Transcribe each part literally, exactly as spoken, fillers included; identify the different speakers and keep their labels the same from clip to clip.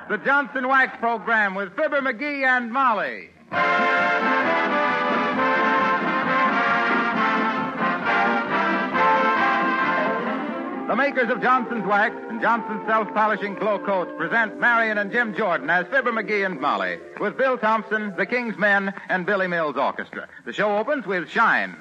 Speaker 1: the Johnson Wax Program with Fibber McGee and Molly. The makers of Johnson's Wax and Johnson's Self-Polishing Glow Coats present Marion and Jim Jordan as Fibber McGee and Molly with Bill Thompson, the King's Men, and Billy Mills Orchestra. The show opens with Shine.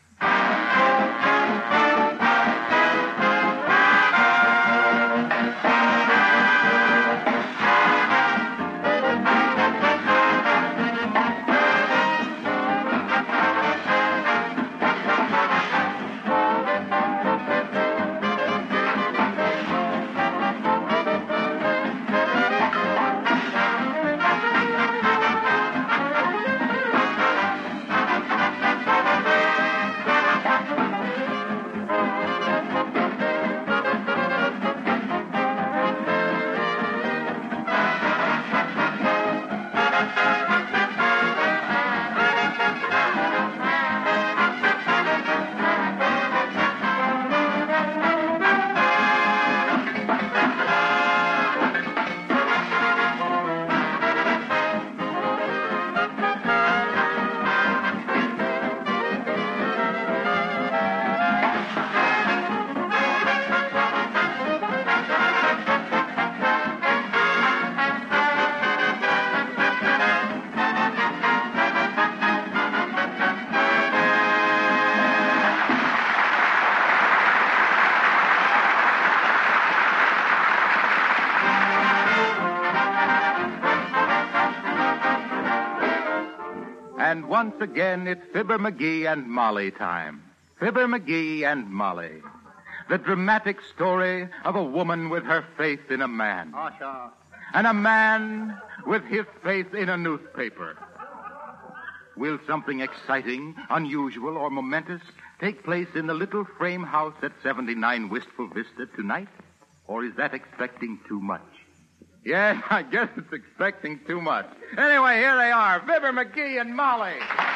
Speaker 1: And once again, it's Fibber McGee and Molly time. Fibber McGee and Molly. The dramatic story of a woman with her faith in a man.
Speaker 2: Oh, sure.
Speaker 1: And a man with his faith in a newspaper. Will something exciting, unusual, or momentous take place in the little frame house at seventy-nine Wistful Vista tonight? Or is that expecting too much? Yes, I guess it's expecting too much. Anyway, here they are, Fibber McGee and Molly.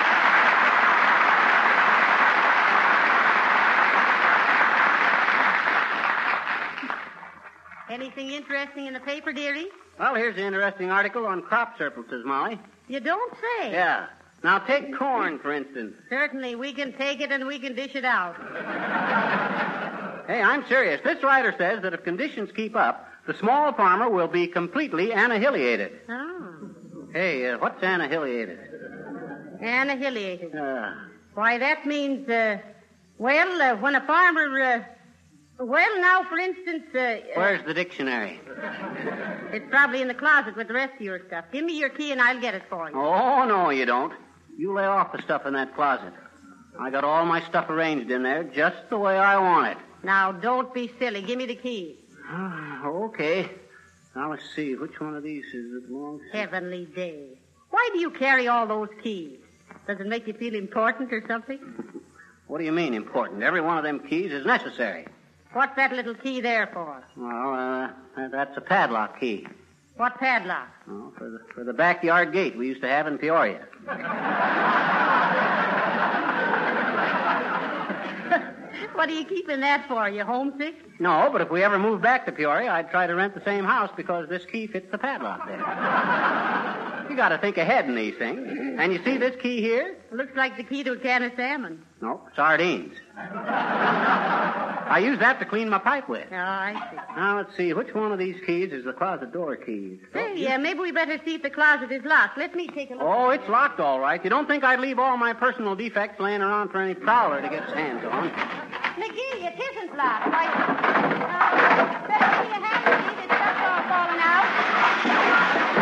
Speaker 3: Anything interesting in the paper, dearie?
Speaker 2: Well, here's an interesting article on crop surpluses, Molly.
Speaker 3: You don't say.
Speaker 2: Yeah. Now, take corn, for instance.
Speaker 3: Certainly, we can take it and we can dish it out.
Speaker 2: Hey, I'm serious. This writer says that if conditions keep up, the small farmer will be completely annihilated.
Speaker 3: Oh.
Speaker 2: Hey, uh, what's annihilated?
Speaker 3: Annihilated.
Speaker 2: Uh,
Speaker 3: Why, that means, uh, well, uh, when a farmer, uh, well, now, for instance... Uh,
Speaker 2: where's the dictionary?
Speaker 3: It's probably in the closet with the rest of your stuff. Give me your key and I'll get it for you.
Speaker 2: Oh, no, you don't. You lay off the stuff in that closet. I got all my stuff arranged in there just the way I want it.
Speaker 3: Now, don't be silly. Give me the key.
Speaker 2: Okay. Now, let's see. Which one of these is it belongs to?
Speaker 3: Heavenly day. Why do you carry all those keys? Does it make you feel important or something?
Speaker 2: What do you mean, important? Every one of them keys is necessary.
Speaker 3: What's that little key there for?
Speaker 2: Well, uh, that's a padlock key.
Speaker 3: What padlock?
Speaker 2: Oh, for the, for the backyard gate we used to have in Peoria.
Speaker 3: What are you keeping that for? Are you homesick?
Speaker 2: No, but if we ever moved back to Peoria, I'd try to rent the same house because this key fits the padlock there. You got to think ahead in these things. And you see this key here?
Speaker 3: Looks like the key to a can of salmon.
Speaker 2: No, sardines. I use that to clean my pipe with.
Speaker 3: Oh, I see.
Speaker 2: Now, let's see. Which one of these keys is the closet door keys?
Speaker 3: Hey, yeah, uh, maybe we better see if the closet is locked. Let me take a look.
Speaker 2: Oh, it's locked all right. You don't think I'd leave all my personal defects laying around for any prowler to get his hands on?
Speaker 3: McGee, it isn't locked. Why, uh, better see your hands, McGee. The stuff's all falling out.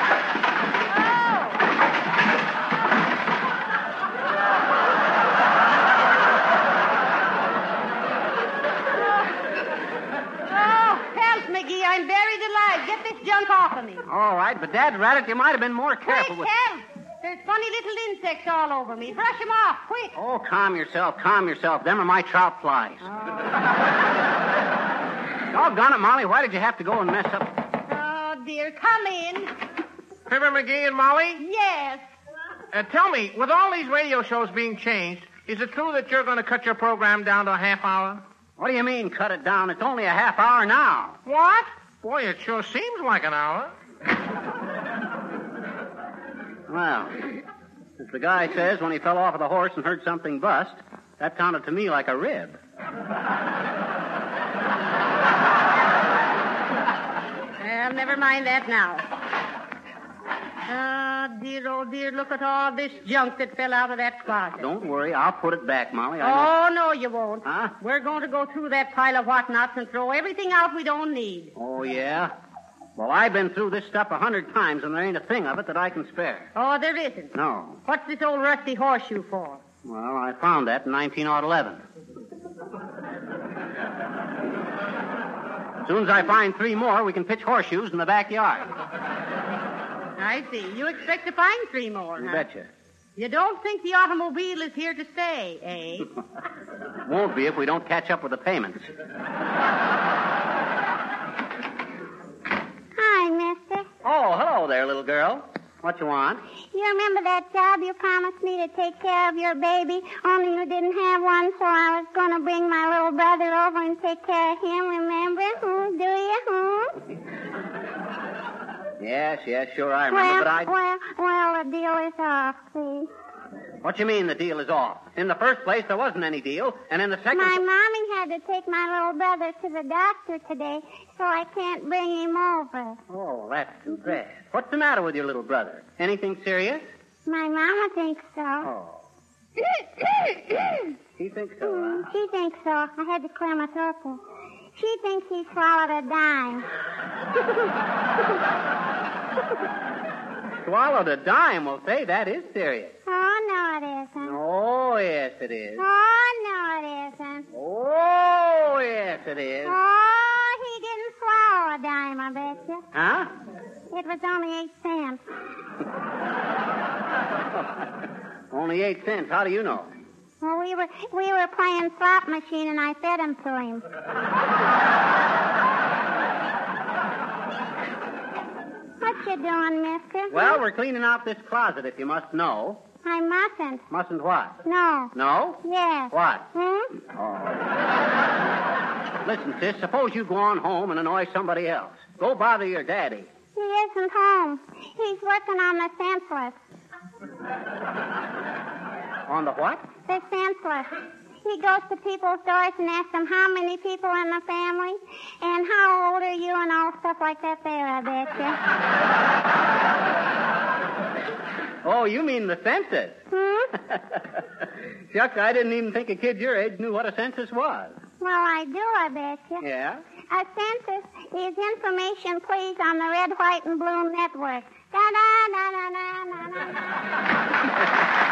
Speaker 3: McGee, I'm buried alive. Get this junk off of me.
Speaker 2: All right, but Dad Rabbit, you might have been more careful
Speaker 3: quick,
Speaker 2: with...
Speaker 3: help! There's funny little insects all over me. Brush them off, quick.
Speaker 2: Oh, calm yourself, calm yourself. Them are my trout flies.
Speaker 3: Oh.
Speaker 2: Doggone it, Molly, why did you have to go and mess up?
Speaker 3: Oh, dear, come in.
Speaker 4: Fibber McGee and Molly?
Speaker 3: Yes.
Speaker 4: Uh, tell me, with all these radio shows being changed, is it true that you're going to cut your program down to a half hour?
Speaker 2: What do you mean, cut it down? It's only a half hour now.
Speaker 4: What? Boy, it sure seems like an hour.
Speaker 2: Well, as the guy says, when he fell off of the horse and heard something bust, that sounded to me like a rib.
Speaker 3: Well, never mind that now. Ah, dear, oh, dear, look at all this junk that fell out of that closet.
Speaker 2: Don't worry, I'll put it back, Molly. I
Speaker 3: Oh, no, you won't.
Speaker 2: Huh?
Speaker 3: We're going to go through that pile of whatnots and throw everything out we don't need.
Speaker 2: Oh, yeah? Well, I've been through this stuff a hundred times, and there ain't a thing of it that I can spare.
Speaker 3: Oh, there isn't.
Speaker 2: No.
Speaker 3: What's this old rusty horseshoe for?
Speaker 2: Well, I found that in nineteen eleven. As soon as I find three more, we can pitch horseshoes in the backyard.
Speaker 3: I see. You expect to find three more,
Speaker 2: You
Speaker 3: huh?
Speaker 2: betcha.
Speaker 3: You don't think the automobile is here to stay, eh?
Speaker 2: Won't be if we don't catch up with the payments.
Speaker 5: Hi, mister.
Speaker 2: Oh, hello there, little girl. What you want?
Speaker 5: You remember that job you promised me to take care of your baby, only you didn't have one, so I was going to bring my little brother over and take care of him, remember? Hmm, do you? Hmm?
Speaker 2: Yes, yes, sure, I remember,
Speaker 5: well,
Speaker 2: but I...
Speaker 5: well, well, the deal is off, see?
Speaker 2: What you mean the deal is off? In the first place, there wasn't any deal, and in the second...
Speaker 5: My mommy had to take my little brother to the doctor today, so I can't bring him over.
Speaker 2: Oh, that's too bad. What's the matter with your little brother? Anything serious?
Speaker 5: My mama thinks so.
Speaker 2: Oh. She thinks so,
Speaker 5: Hmm,
Speaker 2: huh?
Speaker 5: she thinks so. I had to clear my throat there. She thinks he swallowed a dime.
Speaker 2: Swallowed a dime, well, say, that is serious.
Speaker 5: Oh, no, it isn't.
Speaker 2: Oh, yes, it is.
Speaker 5: Oh, no, it isn't.
Speaker 2: Oh, yes, it is.
Speaker 5: Oh, he didn't swallow a dime, I bet you.
Speaker 2: Huh?
Speaker 5: It was only eight cents.
Speaker 2: Only eight cents. How do you know?
Speaker 5: Well, we were we were playing slot machine, and I fed him to him. What you doing, mister?
Speaker 2: Well, we're cleaning out this closet, if you must know.
Speaker 5: I mustn't.
Speaker 2: Mustn't what?
Speaker 5: No.
Speaker 2: No?
Speaker 5: Yes.
Speaker 2: What?
Speaker 5: Hmm?
Speaker 2: Oh. Listen, sis, suppose you go on home and annoy somebody else. Go bother your daddy.
Speaker 5: He isn't home. He's working on the senseless.
Speaker 2: On the what?
Speaker 5: The senseless. He goes to people's doors and asks them how many people in the family and how old are you and all stuff like that there, I bet you.
Speaker 2: Oh, you mean the census?
Speaker 5: Hmm?
Speaker 2: Shucks, I didn't even think a kid your age knew what a census was.
Speaker 5: Well, I do, I bet you.
Speaker 2: Yeah?
Speaker 5: A census is information, please, on the Red, White, and Blue Network. Da-da-da-da-da-da-da.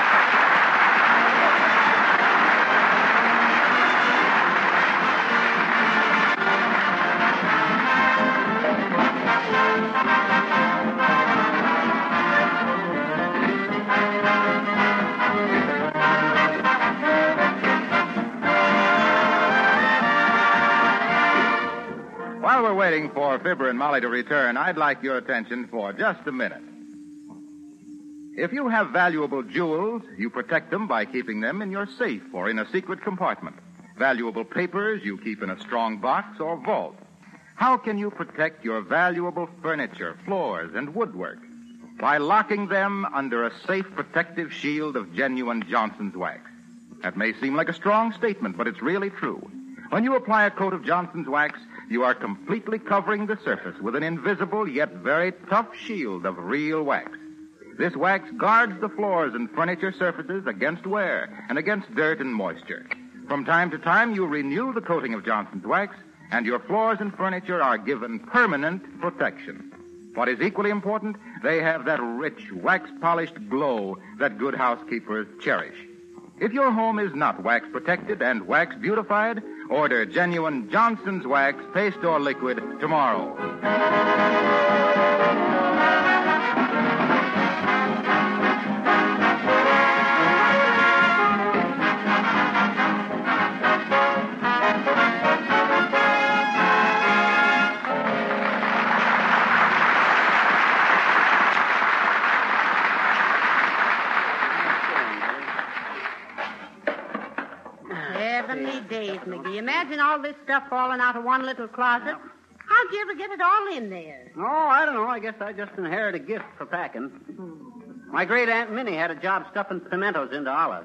Speaker 1: While we're waiting for Fibber and Molly to return, I'd like your attention for just a minute. If you have valuable jewels, you protect them by keeping them in your safe or in a secret compartment. Valuable papers you keep in a strong box or vault. How can you protect your valuable furniture, floors, and woodwork? By locking them under a safe protective shield of genuine Johnson's wax. That may seem like a strong statement, but it's really true. When you apply a coat of Johnson's wax, you are completely covering the surface with an invisible yet very tough shield of real wax. This wax guards the floors and furniture surfaces against wear and against dirt and moisture. From time to time, you renew the coating of Johnson's wax, and your floors and furniture are given permanent protection. What is equally important, they have that rich, wax-polished glow that good housekeepers cherish. If your home is not wax-protected and wax-beautified, order genuine Johnson's Wax, paste or liquid, tomorrow.
Speaker 3: Heavenly days, McGee. Imagine all this stuff falling out of one little closet. How'd you ever get it all in there?
Speaker 2: Oh, I don't know. I guess I just inherited a gift for packing. My great Aunt Minnie had a job stuffing pimentos into olives.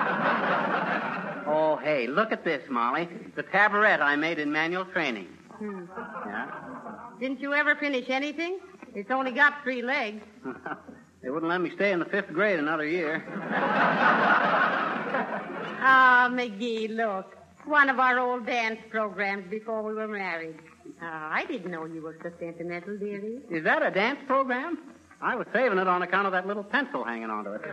Speaker 2: Oh, hey, look at this, Molly. The tabaret I made in manual training.
Speaker 3: Hmm.
Speaker 2: Yeah?
Speaker 3: Didn't you ever finish anything? It's only got three legs.
Speaker 2: They wouldn't let me stay in the fifth grade another year.
Speaker 3: Ah, McGee, look. One of our old dance programs before we were married. Ah, I didn't know you were so sentimental, dearie.
Speaker 2: Is that a dance program? I was saving it on account of that little pencil hanging onto it.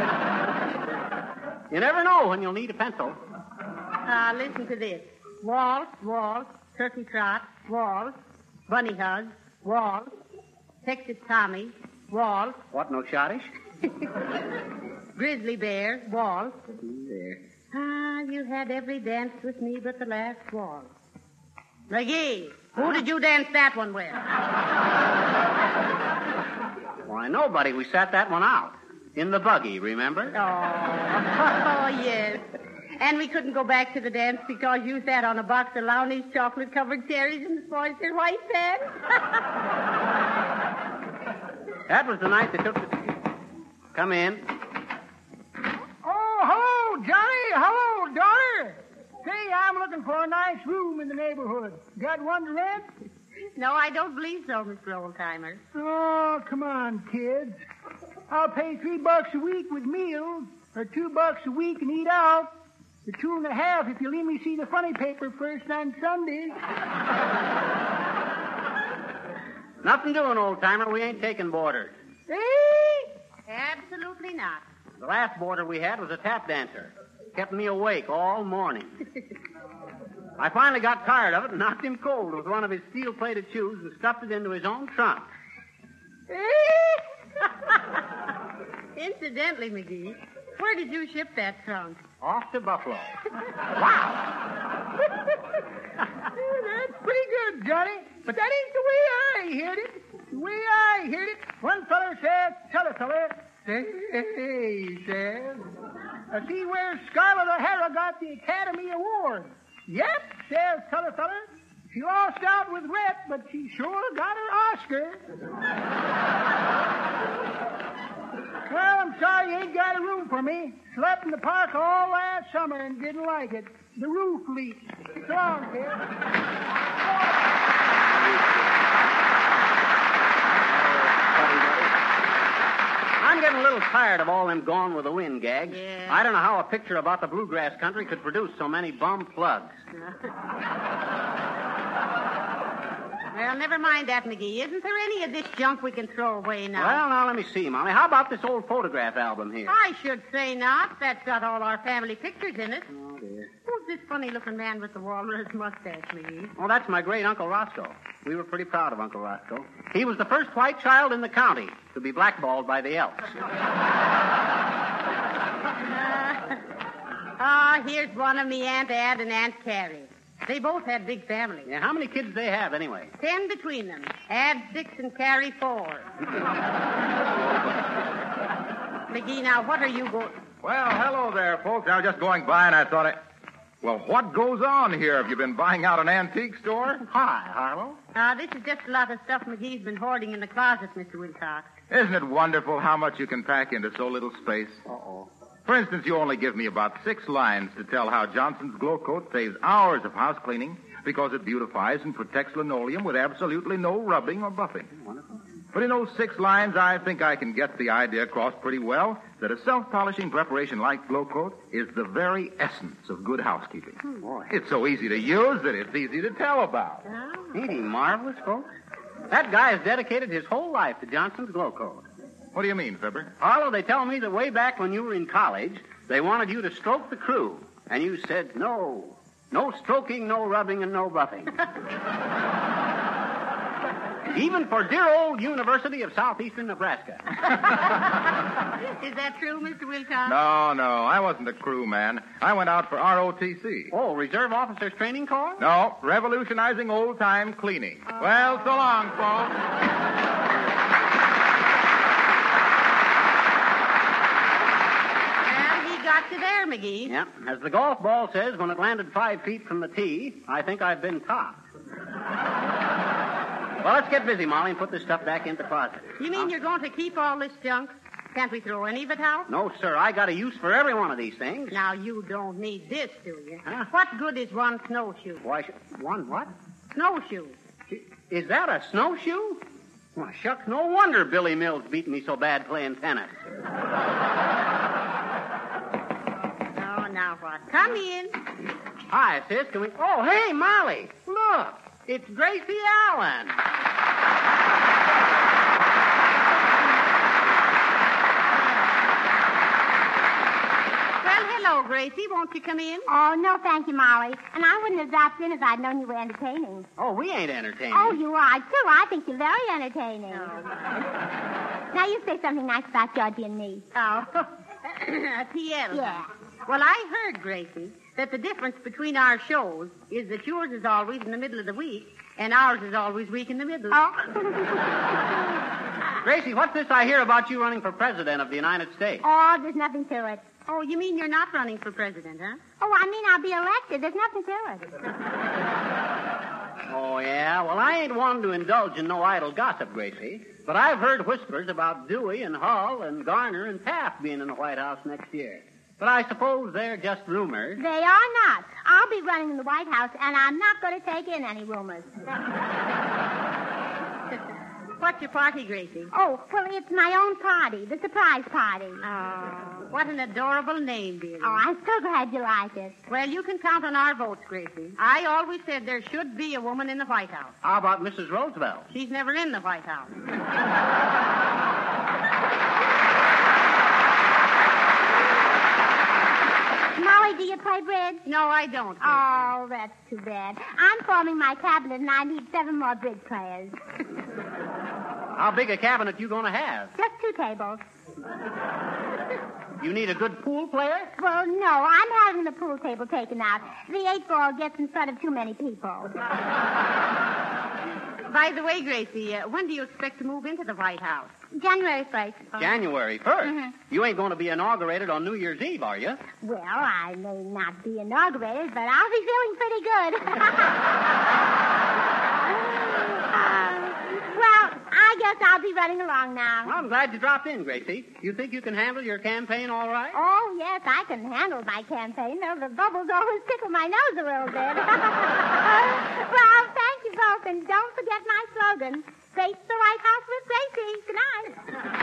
Speaker 2: You never know when you'll need a pencil.
Speaker 3: Ah, listen to this. Waltz, waltz, turkey trot, waltz, bunny hug, waltz, Texas Tommy, waltz.
Speaker 2: What, no schottish?
Speaker 3: Grizzly bear, waltz.
Speaker 2: There.
Speaker 3: Ah, you had every dance with me but the last waltz. McGee, who did you dance that one with?
Speaker 2: Why, nobody. We sat that one out. In the buggy, remember?
Speaker 3: Oh, oh yes. And we couldn't go back to the dance because you sat on a box of Lowney's chocolate-covered cherries and spoiled your white pants.
Speaker 2: That was the night they took the... Come in.
Speaker 6: Oh, hello, Johnny. Hello, daughter. Say, I'm looking for a nice room in the neighborhood. Got one to rent?
Speaker 3: No, I don't believe so, Mister Oldtimer.
Speaker 6: Oh, come on, kids. I'll pay three bucks a week with meals, or two bucks a week and eat out, or two and a half if you let me see the funny paper first on Sundays.
Speaker 2: Nothing doing, old-timer. We ain't taking boarders.
Speaker 3: Eh? Absolutely not.
Speaker 2: The last boarder we had was a tap dancer. Kept me awake all morning. I finally got tired of it and knocked him cold with one of his steel-plated shoes and stuffed it into his own trunk.
Speaker 3: Incidentally, McGee, where did you ship that trunk?
Speaker 2: Off to Buffalo.
Speaker 6: Wow! That's pretty good, Johnny. But that ain't the way I heard it. The way I heard it, one feller says, t'other feller, say, he says, uh, see where Scarlett O'Hara got the Academy Award. Yep, says t'other feller. She lost out with Rhett, but she sure got her Oscar. Well, I'm sorry you ain't got a room for me. Slept in the park all last summer and didn't like it. The roof leaked. So long, kid.
Speaker 2: I'm getting a little tired of all them Gone with the Wind gags.
Speaker 3: Yeah.
Speaker 2: I don't know how a picture about the bluegrass country could produce so many bum plugs.
Speaker 3: Well, never mind that, McGee. Isn't there any of this junk we can throw away now?
Speaker 2: Well, now, let me see, Molly. How about this old photograph album here?
Speaker 3: I should say not. That's got all our family pictures in it.
Speaker 2: Oh, dear.
Speaker 3: Who's this funny-looking man with the walrus mustache, McGee?
Speaker 2: Oh, that's my great Uncle Roscoe. We were pretty proud of Uncle Roscoe. He was the first white child in the county to be blackballed by the Elks.
Speaker 3: Ah, uh, oh, here's one of me Aunt Ad and Aunt Carrie. They both had big families.
Speaker 2: Yeah, how many kids do they have, anyway?
Speaker 3: Ten between them. Ad six and Carrie four. McGee, now, what are you going...
Speaker 1: Well, hello there, folks. I was just going by and I thought I... Well, what goes on here? Have you been buying out an antique store?
Speaker 2: Hi, Harlow.
Speaker 3: Uh, this is just a lot of stuff McGee's been hoarding in the closet, Mister Wilcox.
Speaker 1: Isn't it wonderful how much you can pack into so little space?
Speaker 2: Uh-oh.
Speaker 1: For instance, you only give me about six lines to tell how Johnson's Glow Coat saves hours of house cleaning because it beautifies and protects linoleum with absolutely no rubbing or buffing.
Speaker 2: Wonderful.
Speaker 1: But in those six lines, I think I can get the idea across pretty well that a self-polishing preparation like Glow Coat is the very essence of good housekeeping.
Speaker 2: Oh, boy.
Speaker 1: It's so easy to use that it's easy to tell about.
Speaker 3: Oh.
Speaker 2: Ain't he marvelous, folks? That guy has dedicated his whole life to Johnson's Glow Coat.
Speaker 1: What do you mean, Fibber?
Speaker 2: Harlow, they tell me that way back when you were in college, they wanted you to stroke the crew. And you said no. No stroking, no rubbing, and no buffing. Even for dear old University of Southeastern Nebraska.
Speaker 3: Is that true, Mister Wilcox?
Speaker 1: No, no, I wasn't a crew man. I went out for R O T C.
Speaker 2: Oh, Reserve Officers Training Corps?
Speaker 1: No, revolutionizing old-time cleaning. Uh... Well, so long, folks.
Speaker 3: Got you there, McGee.
Speaker 2: Yeah. As the golf ball says, when it landed five feet from the tee, I think I've been topped. Well, let's get busy, Molly, and put this stuff back in the closet.
Speaker 3: You mean
Speaker 2: Huh?
Speaker 3: you're going to keep all this junk? Can't we throw any of it out?
Speaker 2: No, sir. I got a use for every one of these things.
Speaker 3: Now, you don't need this, do you?
Speaker 2: Huh?
Speaker 3: What good is one snowshoe?
Speaker 2: Why, sh- one what?
Speaker 3: Snowshoe.
Speaker 2: Is that a snowshoe? Well, shucks, no wonder Billy Mills beat me so bad playing tennis.
Speaker 3: Oh, now what? Come in.
Speaker 2: Hi, sis. Can we... Oh, hey, Molly. Look. It's Gracie Allen.
Speaker 3: Well, hello, Gracie. Won't you come in?
Speaker 5: Oh, no, thank you, Molly. And I wouldn't have dropped in if I'd known you were entertaining.
Speaker 2: Oh, we ain't entertaining.
Speaker 5: Oh, you are, too. I think you're very entertaining. Now, you say something nice about Georgie and me.
Speaker 3: Oh. T L.
Speaker 5: Yeah.
Speaker 3: Well, I heard, Gracie, that the difference between our shows is that yours is always in the middle of the week and ours is always week in the middle.
Speaker 5: Oh.
Speaker 2: Gracie, what's this I hear about you running for president of the United States?
Speaker 5: Oh, there's nothing to it.
Speaker 3: Oh, you mean you're not running for president, huh?
Speaker 5: Oh, I mean, I'll be elected. There's nothing to it.
Speaker 2: Oh, yeah? Well, I ain't one to indulge in no idle gossip, Gracie. But I've heard whispers about Dewey and Hull and Garner and Taft being in the White House next year. But I suppose they're just rumors.
Speaker 5: They are not. I'll be running in the White House, and I'm not going to take in any rumors.
Speaker 3: What's your party, Gracie?
Speaker 5: Oh, well, it's my own party, the surprise party.
Speaker 3: Oh, what an adorable name, dearie.
Speaker 5: Oh, I'm so glad you like it.
Speaker 3: Well, you can count on our votes, Gracie. I always said there should be a woman in the White House.
Speaker 2: How about Missus Roosevelt?
Speaker 3: She's never in the White House.
Speaker 5: Molly, do you play bridge?
Speaker 3: No, I don't. Gracie.
Speaker 5: Oh, that's too bad. I'm forming my cabinet, and I need seven more bridge players.
Speaker 2: How big a cabinet you going to have?
Speaker 5: Just two tables.
Speaker 2: You need a good pool player?
Speaker 5: Well, no, I'm having the pool table taken out. The eight ball gets in front of too many people.
Speaker 3: By the way, Gracie, uh, when do you expect to move into the White House?
Speaker 5: January first.
Speaker 2: January first?
Speaker 5: Mhm.
Speaker 2: You ain't going to be inaugurated on New Year's Eve, are you?
Speaker 5: Well, I may not be inaugurated, but I'll be feeling pretty good. uh, well, I guess I'll be running along now.
Speaker 2: Well, I'm glad you dropped in, Gracie. You think you can handle your campaign all right?
Speaker 5: Oh, yes, I can handle my campaign, though the bubbles always tickle my nose a little bit. Well, thank you both, and don't forget my slogan, Face the White House with Gracie. Good night.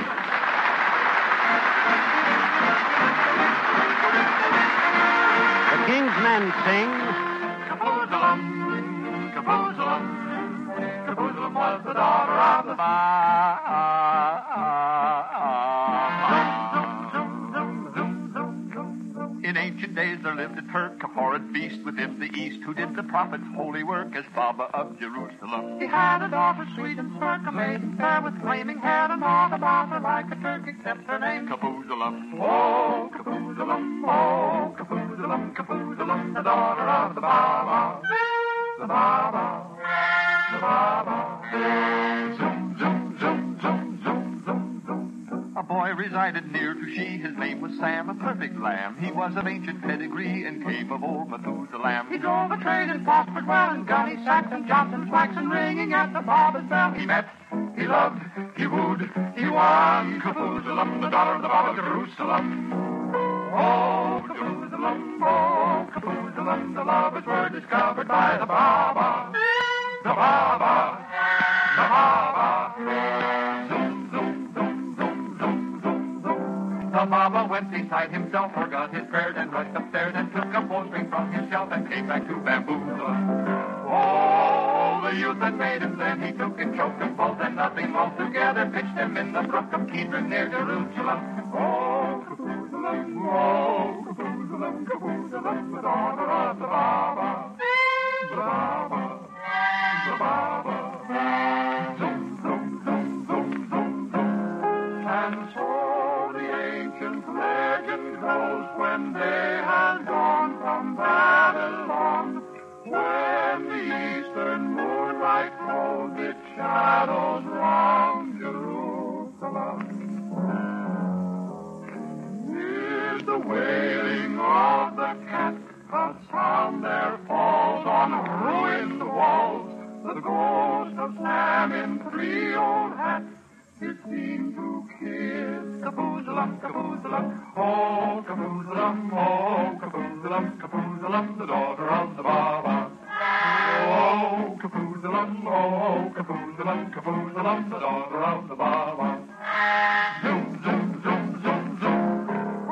Speaker 2: The King's Men sing...
Speaker 1: Kaboozalum, Kaboozalum, Kaboozalum was the daughter of the Ba. In ancient days there lived a Turk, a horrid beast within the East, who did the prophet's holy work as Baba of Jerusalem. He had a daughter sweet and stark, a maiden fair with flaming hair, and all about her like a Turk except her name, Kaboozalum. Oh, Kaboozalum, oh, Kaboozalum, Kaboozalum, the daughter of the Baba. The Baba, the Baba. Zoom, zoom, zoom, zoom, zoom, zoom, zoom. A boy resided near to she, his name was Sam, a perfect lamb. He was of ancient pedigree and came of old Methuselah. He drove a trade and prospered well, and Gunny Saxon, Johnson's waxen, ringing at the Baba's bell. He met, he loved, he wooed, he won Kaboozalum, the daughter of the Baba, Jerusalem. Oh, Kaboozalum, oh, Kaboozalum, the lovers were discovered by the Baba. The Baba, the Baba. Zoom, zoom, zoom, zoom, zoom, zoom, zoom. The Baba went beside himself, forgot his prayers, and rushed upstairs and took a bowstring from his shelf and came back to bamboozle. Oh, the youth that made him then, he took and choked them both, and nothing both together pitched them in the brook of Kidron near Jerusalem. Oh, Kaboozalum, oh, Kaboozalum, Kaboozalum, the daughter of the Baba. The Baba, the Baba. Zoom, zoom, zoom, zoom, zoom, zoom. And so the ancient legend goes, when they had gone from Babylon, when the eastern moonlight throws its shadows round Jerusalem, is the wailing of the cat outside it seemed to kiss. Kapoozalum, kapoozalum, oh, kapoozalum, oh, kapoozalum, kapoozalum, the daughter of the Baba. Oh, kapoozalum, oh, kapoozalum, kapoozalum, the daughter of the Baba. Zoom, zoom, zoom, zoom, zoom.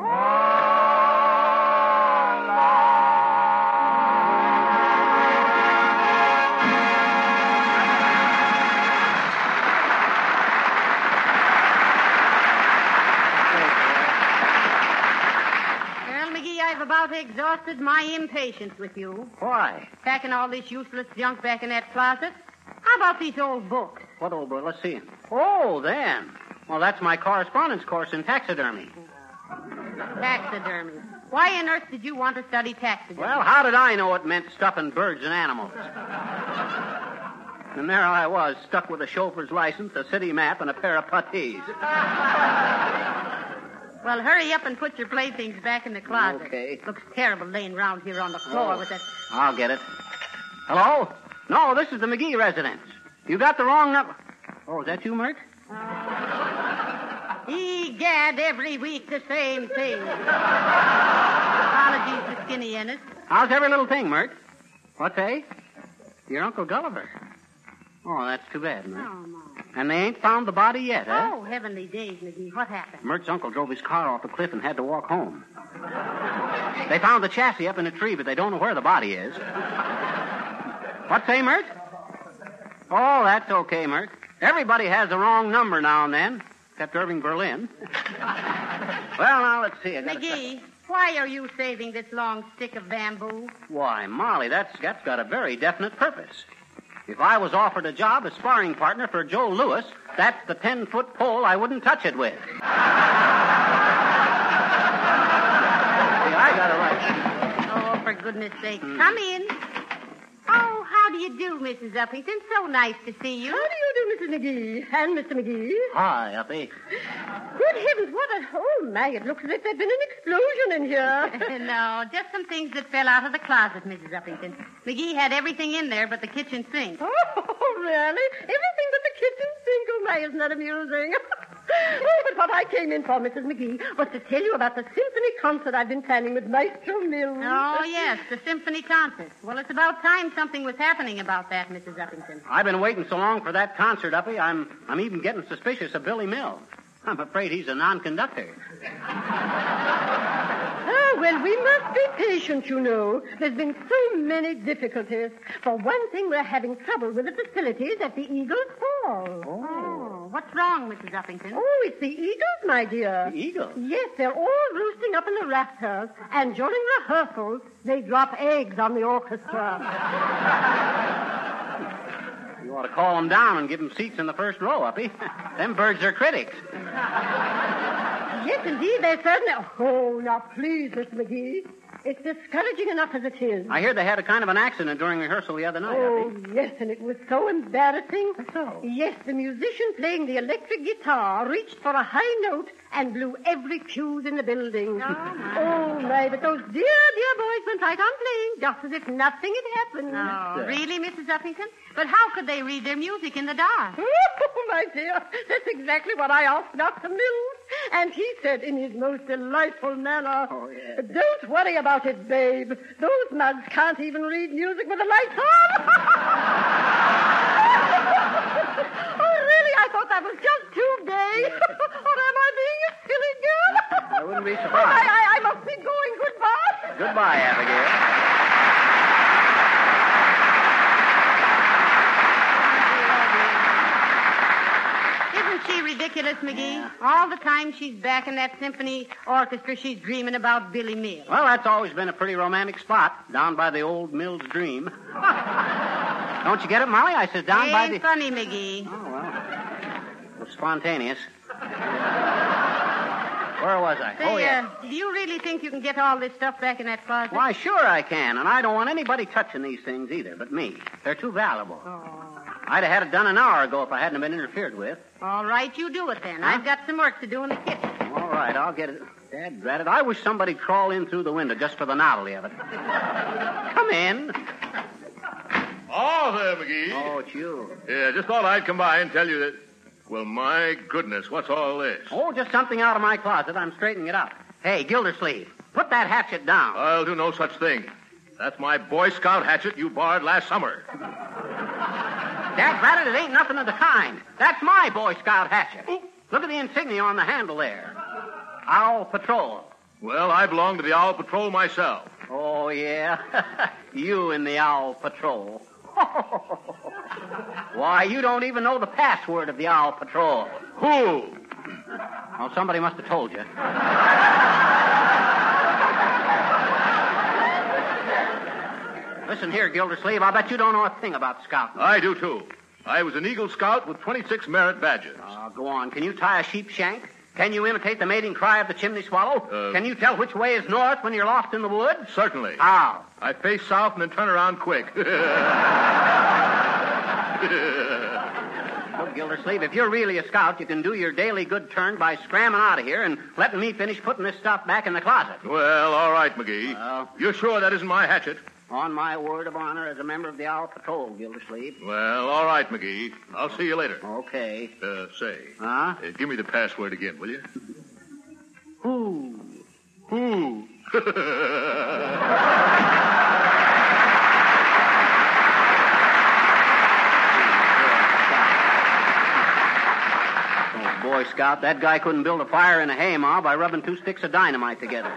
Speaker 3: I've about exhausted my impatience with you.
Speaker 2: Why?
Speaker 3: Packing all this useless junk back in that closet. How about these old books?
Speaker 2: What old book? Let's see him. Oh, them. Well, that's my correspondence course in taxidermy.
Speaker 3: Taxidermy. Why on earth did you want to study taxidermy?
Speaker 2: Well, how did I know it meant stuffing birds and animals? And there I was, stuck with a chauffeur's license, a city map, and a pair of puttees.
Speaker 3: Well, hurry up and put your playthings back in the closet.
Speaker 2: Okay.
Speaker 3: Looks terrible laying around here on the floor
Speaker 2: Oh.
Speaker 3: with that...
Speaker 2: I'll get it. Hello? No, this is the McGee residence. You got the wrong number. Oh, is that you, Mert?
Speaker 3: Egad, every week the same thing. Apologies to Skinny Ennis.
Speaker 2: How's every little thing, Mert? What's that? Your Uncle Gulliver. Oh, that's too bad, Mert.
Speaker 3: Oh, no.
Speaker 2: And they ain't found the body yet, huh?
Speaker 3: Oh, heavenly days, McGee. What happened?
Speaker 2: Mert's uncle drove his car off the cliff and had to walk home. They found the chassis up in a tree, but they don't know where the body is. What say, Mert? Oh, that's okay, Mert. Everybody has the wrong number now and then, except Irving Berlin. Well, now, let's see. I gotta
Speaker 3: McGee, why are you saving this long stick of bamboo?
Speaker 2: Why, Molly, that's, that's got a very definite purpose. If I was offered a job as sparring partner for Joe Louis, that's the ten-foot pole I wouldn't touch it with. See, I got it right.
Speaker 3: Oh, for goodness sake. Mm. Come in. Oh, how do you do, Missus Uppington? So nice to see you.
Speaker 7: How do you do, Missus McGee? And Mister McGee?
Speaker 2: Hi, Uppy.
Speaker 7: Good heavens, what a... Oh, my, it looks as if there'd been an explosion in here.
Speaker 3: No, just some things that fell out of the closet, Missus Uppington. McGee had everything in there but the kitchen sink.
Speaker 7: Oh, really? Everything but the kitchen sink? Oh, my, isn't that amusing? Oh, but what I came in for, Missus McGee, was to tell you about the symphony concert I've been planning with Maestro Mills.
Speaker 3: Oh, yes, the symphony concert. Well, it's about time something was happening about that, Missus Uppington.
Speaker 2: I've been waiting so long for that concert, Uppy, I'm, I'm even getting suspicious of Billy Mills. I'm afraid he's a non-conductor.
Speaker 7: Ah, well, we must be patient, you know. There's been so many difficulties. For one thing, we're having trouble with the facilities at the Eagles Hall.
Speaker 3: Oh, what's wrong, Missus Uppington?
Speaker 7: Oh, it's the Eagles, my dear.
Speaker 2: The Eagles?
Speaker 7: Yes, they're all roosting up in the rafters, and during rehearsals, they drop eggs on the orchestra.
Speaker 2: You ought to call them down and give them seats in the first row, Uppy. Them birds are critics.
Speaker 7: Yes, indeed, they certainly... Oh, now, please, Mister McGee. It's discouraging enough as it is.
Speaker 2: I hear they had a kind of an accident during rehearsal the other night,
Speaker 7: Oh,
Speaker 2: Uppy.
Speaker 7: yes, and it was so embarrassing.
Speaker 2: So?
Speaker 7: Yes, the musician playing the electric guitar reached for a high note and blew every fuse in the building.
Speaker 3: Oh, my.
Speaker 7: Oh, my, but those dear, dear boys went right on playing, just as if nothing had happened.
Speaker 3: Oh, really, Missus Uppington? But how could they read their music in the dark?
Speaker 7: Oh, my dear, that's exactly what I asked Doctor Mills. And he said in his most delightful manner,
Speaker 2: Oh, yeah.
Speaker 7: Don't worry about it, babe. Those mugs can't even read music with the lights on. Oh, really? I thought that was just too gay. Or am I being a silly girl?
Speaker 2: I wouldn't be
Speaker 7: Oh,
Speaker 2: surprised.
Speaker 7: I, I, I must be going. Goodbye.
Speaker 2: Goodbye, Abigail.
Speaker 3: Isn't she ridiculous, McGee? All the time she's back in that symphony orchestra, she's dreaming about Billy Mills.
Speaker 2: Well, that's always been a pretty romantic spot, down by the old Mills Dream. Don't you get it, Molly? I said down by
Speaker 3: Ain't
Speaker 2: the...
Speaker 3: funny, McGee.
Speaker 2: Oh, well. It was spontaneous. Where was I?
Speaker 3: Say,
Speaker 2: oh, yeah.
Speaker 3: uh, do you really think you can get all this stuff back in that closet?
Speaker 2: Why, sure I can, and I don't want anybody touching these things either, but me. They're too valuable.
Speaker 3: Oh.
Speaker 2: I'd have had it done an hour ago if I hadn't been interfered with.
Speaker 3: All right, you do it then.
Speaker 2: Huh?
Speaker 3: I've got some work to do in the kitchen.
Speaker 2: All right, I'll get it. Dad, drat it. I wish somebody'd crawl in through the window just for the novelty of it. Come in.
Speaker 8: Oh, there, McGee.
Speaker 2: Oh, it's you.
Speaker 8: Yeah, just thought I'd come by and tell you that... Well, my goodness, what's all this?
Speaker 2: Oh, just something out of my closet. I'm straightening it up. Hey, Gildersleeve, put that hatchet down.
Speaker 8: I'll do no such thing. That's my Boy Scout hatchet you borrowed last summer.
Speaker 2: Dad, it ain't nothing of the kind. That's my Boy Scout hatchet. Ooh. Look at the insignia on the handle there. Owl Patrol.
Speaker 8: Well, I belong to the Owl Patrol myself.
Speaker 2: Oh, yeah? You in the Owl Patrol. Why, you don't even know the password of the Owl Patrol.
Speaker 8: Who?
Speaker 2: Well, somebody must have told you. Listen here, Gildersleeve, I bet you don't know a thing about scouting.
Speaker 8: I do, too. I was an Eagle Scout with twenty-six merit badges.
Speaker 2: Oh, go on. Can you tie a sheep shank? Can you imitate the mating cry of the chimney swallow?
Speaker 8: Uh,
Speaker 2: Can you tell which way is north when you're lost in the woods?
Speaker 8: Certainly.
Speaker 2: How?
Speaker 8: I face south and then turn around quick.
Speaker 2: Look, Gildersleeve, if you're really a scout, you can do your daily good turn by scramming out of here and letting me finish putting this stuff back in the closet.
Speaker 8: Well, all right, McGee.
Speaker 2: Well,
Speaker 8: you're sure that isn't my hatchet?
Speaker 2: On my word of honor as a member of the Owl Patrol, Gildersleeve.
Speaker 8: Well, all right, McGee. I'll see you later.
Speaker 2: Okay.
Speaker 8: Uh, say.
Speaker 2: Huh?
Speaker 8: Uh, give me the password again, will you?
Speaker 2: Who?
Speaker 8: Who?
Speaker 2: Oh, Boy Scout, that guy couldn't build a fire in a haymow by rubbing two sticks of dynamite together.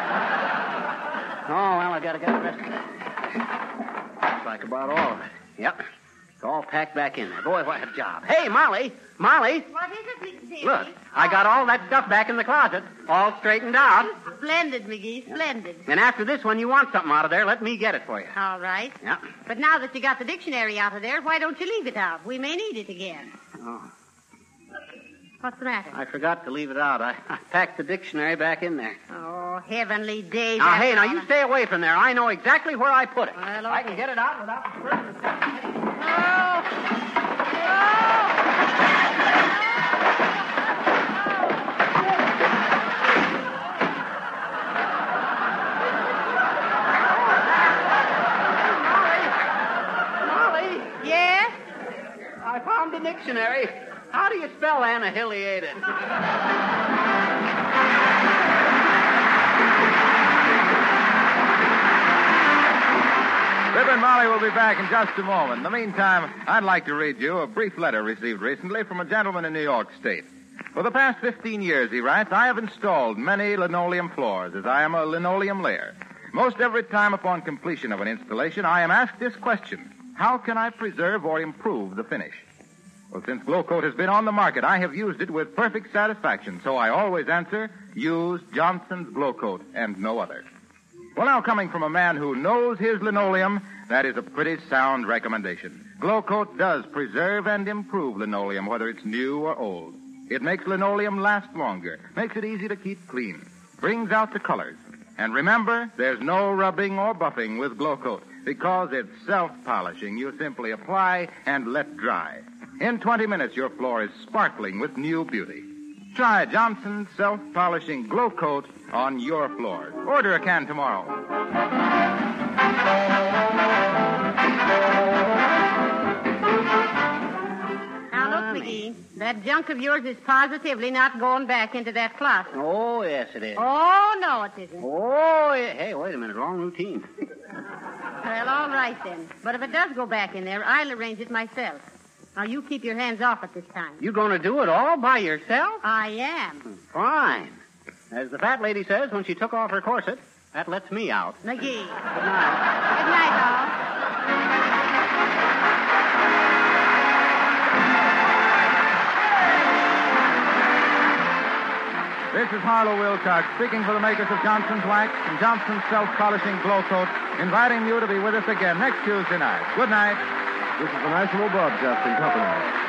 Speaker 2: Oh, well, I gotta get the rest of that. Looks like about all of it. Yep. It's all packed back in there. Boy, what a job. Hey, Molly! Molly!
Speaker 3: What is it, Mister Davy?
Speaker 2: Look, I got all that stuff back in the closet, all straightened out.
Speaker 3: Splendid, McGee, splendid.
Speaker 2: And after this, when you want something out of there, let me get it for you.
Speaker 3: All right.
Speaker 2: Yeah.
Speaker 3: But now that you got the dictionary out of there, why don't you leave it out? We may need it again.
Speaker 2: Oh,
Speaker 3: What's the matter?
Speaker 2: I forgot to leave it out. I, I packed the dictionary back in there.
Speaker 3: Oh, heavenly days.
Speaker 2: Now,
Speaker 3: after
Speaker 2: hey, now
Speaker 3: all
Speaker 2: you
Speaker 3: I-
Speaker 2: stay away from there. I know exactly where I put it.
Speaker 3: Well,
Speaker 2: I
Speaker 3: okay.
Speaker 2: can get it out without disturbing the Molly!
Speaker 3: Yes?
Speaker 2: I found the dictionary. How do you spell annihilated?
Speaker 9: Rip and Molly will be back in just a moment. In the meantime, I'd like to read you a brief letter received recently from a gentleman in New York State. For the past fifteen years, he writes, I have installed many linoleum floors, as I am a linoleum layer. Most every time upon completion of an installation, I am asked this question: how can I preserve or improve the finish? Well, since Glow Coat has been on the market, I have used it with perfect satisfaction, so I always answer, use Johnson's Glow Coat and no other. Well, now, coming from a man who knows his linoleum, that is a pretty sound recommendation. Glow Coat does preserve and improve linoleum, whether it's new or old. It makes linoleum last longer, makes it easy to keep clean, brings out the colors. And remember, there's no rubbing or buffing with Glow Coat, because it's self-polishing. You simply apply and let dry. In twenty minutes, your floor is sparkling with new beauty. Try Johnson's self-polishing Glow Coat on your floors. Order a can tomorrow.
Speaker 3: Now, look, McGee, that junk of yours is positively not going back into that closet.
Speaker 2: Oh, yes, it is.
Speaker 3: Oh, no, it isn't.
Speaker 2: Oh, yeah. Hey, wait a minute. Wrong routine.
Speaker 3: Well, all right, then. But if it does go back in there, I'll arrange it myself. Now, you keep your hands off it this time.
Speaker 2: You going to do it all by yourself?
Speaker 3: I am.
Speaker 2: Fine. As the fat lady says when she took off her corset, that lets me out.
Speaker 3: McGee.
Speaker 2: Good night.
Speaker 3: Good night, all.
Speaker 9: This is Harlow Wilcox speaking for the makers of Johnson's Wax and Johnson's Self-Polishing Glow Coat, inviting you to be with us again next Tuesday night. Good night.
Speaker 10: This is the National Broadcasting Company.